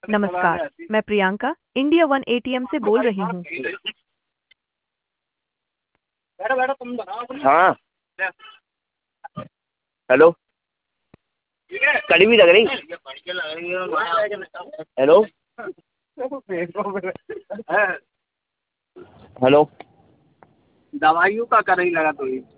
नमस्कार, मैं Priyanka India one ATM से बोल रही हूँ। हाँ हेलो, कड़ी भी लग रही। हेलो हेलो, दवाइयों का नहीं लगा तो